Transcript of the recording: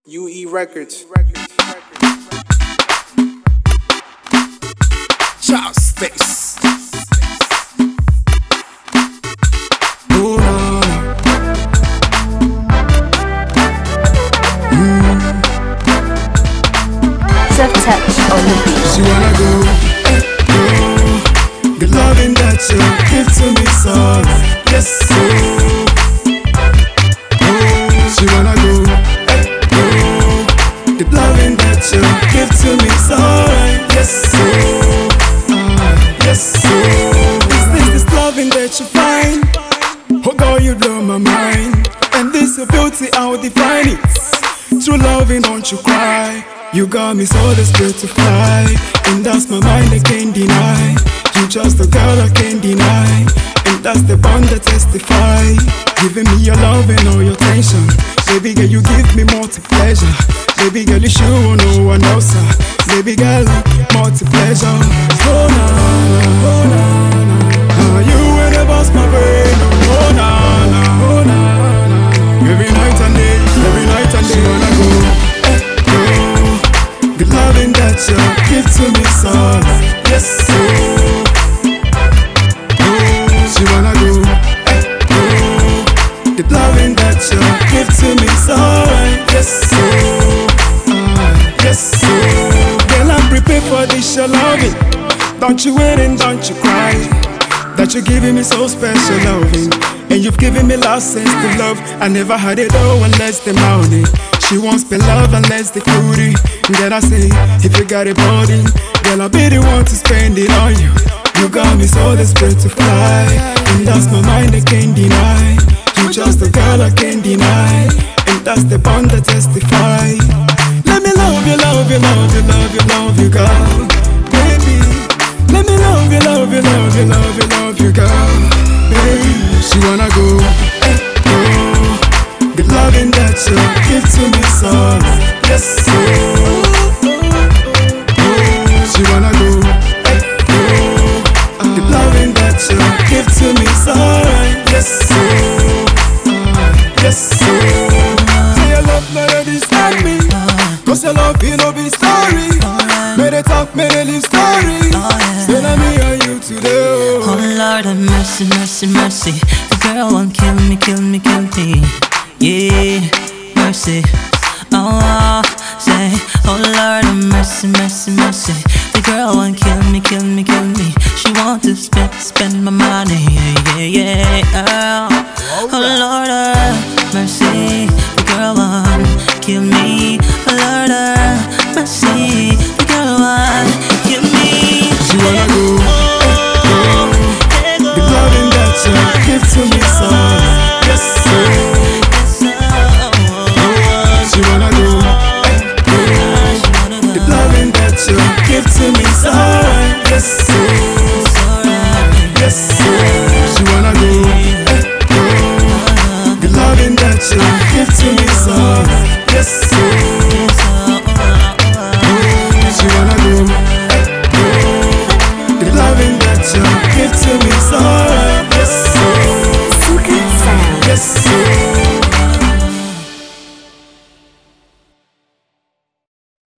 UE Records. Charles Space. Oh, no. Soft touch on the beat. She wanna go, go. The loving that you give to me, so yes, so. Oh, she wanna go, go. The loving that you give to me, so yes, so. Yes, so. Is this loving that you find? Oh girl, you blow my mind. And this your beauty, I'll define it. True loving, don't you cry. You got me so desperate to fly. And that's my mind I can't deny. You just a girl I can't deny. And that's the bond that testify. Giving me your love and all your attention. Baby girl, you give me multi pleasure. Baby girl, you sure no one else. Baby girl, multi pleasure. Oh na na, oh na na. Now you will the boss my brain. Oh na na, oh na na. Every night and day, every night and day. She wanna go, go. The loving that you give to me, so yes, so. Oh, she wanna go, go. The loving that you give to me, so yes, so. Yes, so. Girl, I'm prepared for this, your loving. Don't you wait and don't you cry. That you're giving me so special loving. And you've given me lost sense to love. I never had it all unless the money. She wants the love unless the cutie. Then I say, if you got a body, girl, I'll be the one to spend it on you. You got me so desperate to fly. And that's my mind I can't deny. You just a girl I can't deny. And that's the bond that testify. Let me love you, love you, love you, love you, love you, girl. Baby, let me love you, love you, love you, love you, love you, girl. Baby, she wanna go, go. The loving that you give to me, so yes, so. Oh, she wanna go, go. The loving that you give to me, so yes, so. Yes, so. Say your love not disturb me. Cause your love, you know, be story. May they talk, may they live story. Say that me and you today. Oh Lord have mercy, mercy, mercy. The girl won't kill me, kill me, kill me. Yeah, mercy. Oh, say, oh Lord have mercy, mercy, mercy. The girl won't kill me, kill me, kill me. She want to spend my money. Yeah, yeah, yeah. Oh Lord have mercy. The girl won't kill me. Oh Lord have mercy. The girl won't kill me. She wanna go, go. The loving that you give to me, so yes, so. She wanna go, go. The loving that you give to me, so yes, so. Yes, so. She wanna go, go. The loving that you give to me, so yes, so. She wanna go, go. The loving that you give to me, so